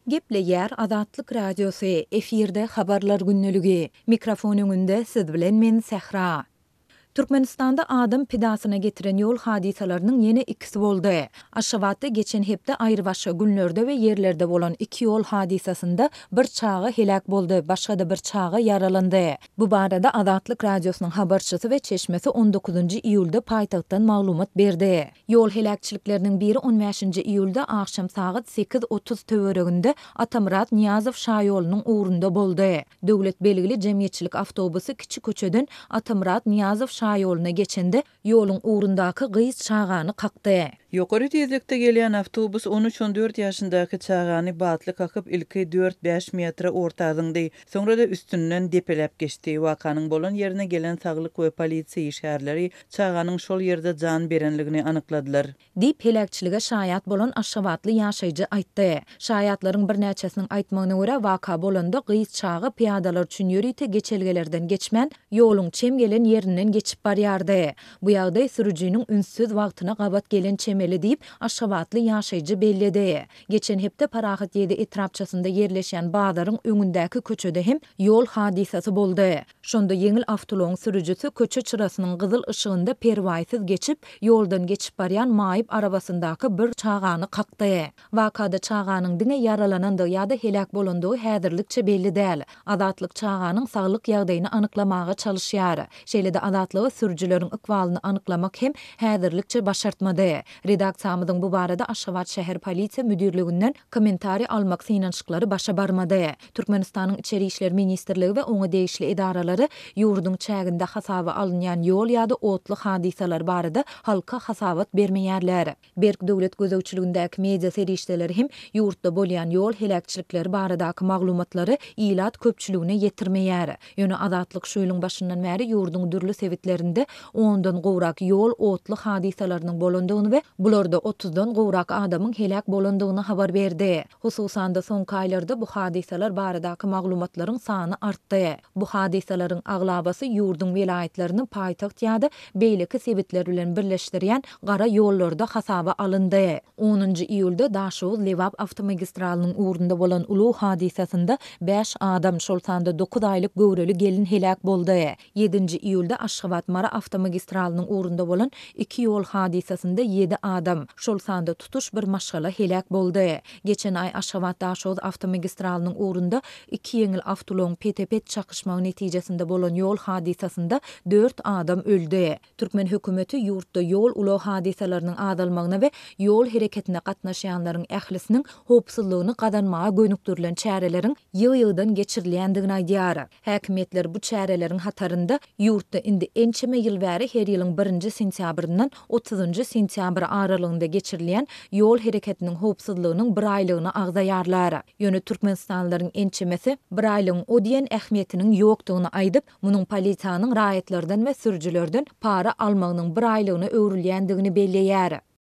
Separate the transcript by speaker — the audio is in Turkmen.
Speaker 1: Gepleyer Azatlyk Radiosu efirde habarlar günnüligi. Mikrofon öňünde siz bilen men Sehra. Türkmenistanda adam pidasyna getiren yol hadisalarynyň ýene ikisi boldy. Aşgabatda geçen hepde aýrybaşga günlerde we ýerlerde bolan iki yol hadisasynda bir çagy helak boldy, başga bir çagy yaralandy. Bu barada Azatlyk Radiosynyň habarçysy we çeşmesi 19-njy iýulda paýtagtdan maglumat berdi. Yol helakçylykläriniň biri 15-nji iýulda akşam saat 8:30 töwereginde Atamrat Niýazow şaýolunyň ugrunda boldy. Döwlet belgili jemgyýetçilik awtobusy kiçik köçeden Atamrat Niýazow şaýoluna geçende ýoluň ugrundaky gys çagany kakdy.
Speaker 2: Ýokary tezlikde gelýän awtobus 13-14 ýaşyndaky çagany batly kakyp ilki 4-5 metre ortadyňdy. Soňra da üstünden depelep geçdi. Wakanyň bolan ýerine gelen saglyk we polisiýa işgärleri çaganyň şol ýerde jan berenligini anykladylar.
Speaker 1: Dip helakçylyga şaýat bolan Aşgabatly ýaşaýjy aýtdy. Şaýatlaryň bir näçesiniň aýtmagyna görä waka bolanda gys çagy piýadalar üçin ýörite geçelgelerden geçmän ýoluň çem gelen ýerinden geçip barýardy. Bu ýagdaý sürüjiniň ünsüz wagtyna gabat gelen çemeli diýip Aşgabatly ýaşaýjy bellidi. Geçen hepde Parahat ýedi etrapçasynda ýerleşýän bazaryň öňündäki köçede hem ýol hadisasy boldy. Şonda ýeňil awtoloň sürüjisi köçe çyrasynyň gyzyl ışığında perwaýsyz geçip ýoldan geçip barýan maýyp arabasyndaky bir çagany kakdy. Wakada çaganyň diňe yaralanandy ýa-da helak bolandygy häzirlikçe belli däl. Azatlyk çaganyň saglyk ýagdaýyny anyklamaga çalyşýar. Şeýle-de azatlygy sürüjileriň ykbalyny anyklamak hem häzirlikçe başartmady. Redaksiyamyzyň bu barada Aşgabat şäher polisiýa müdirliginden kommentari almak synançyklary başa barmady. Türkmenistanyň içeri işler ministrligi we oňa degişli edaralary ýurduň çäginde hasaba alynýan ýol ýa-da otly hadisalar barada halka hasabat bermeýärler. Berk döwlet gözegçiligindäki media serişdeleri hem ýurtda bolýan ýol helakçylykları baradaky maglumatlary ilat köpçüligine ýetirmeýär. Ýöne azatlyk şu ýylyň başyndan bäri ýurduň dürli sebitlerinde 10-dan gowrak ýol otly hadisalarynyň bolandygyny we bularda 30-dan gowrak adamyň helak bolandygyny habar berdi. Hususan da soňky aýlarda bu hadisalar baradaky maglumatlaryň sany artdy. Bu hadisalaryň aglabasy ýurduň welaýetlerini paýtagt ýa-da beýleki sebitler bilen birleşdirýän gara ýollarda hasaba alyndy. 10-njy iýulda Daşow-Lewap awtomagistralnyň ugrunda bolan uluw hadisasynda 5 adam, şol sanda 9 aýlyk göwreli gelin helak boldy. 7-nji iýulda Aşgabat-Mara awtomagistralnyň ugrunda bolan 2 ýol hadisasynda 7 adam, şol sanda tutuş bir maşgala helak boldy. Geçen ay Aşgabat-Daşow awtomagistralnyň ugrunda 2 ýeňil awtoloň petepet çakışmagy netijesinde bolan ýol hadisasynda 4 adam öldü. Türkmen hökümeti ýurtda ýol uluw hadisalarynyň azalmagyna we ýol hereketine gatnaşýanlaryň ählisiniň howpsuzlygyny gadanmaga gönükdirilen çäreleriň ýygy-ýygydan geçirilýändigini aýdýar. Häkimetler bu çäreleriň hatarynda ýurtda indi ençeme ýyl bäri her ýylyň 1-nji sentýabryndan 30-njy sentýabr aralygynda geçirilýän ýol hereketiniň howpsuzlygynyň bir aýlygyny agzaýarlar. Ýöne türkmenistanlylaryň ençemesi bir aýlygyň o diýen ähmiýetiniň ýokdugyny aýdyp, munyň polisiýanyň raýatlardan we sürüjilerden para almagynyň bir aýlygyna öwrilýändigini belleýär.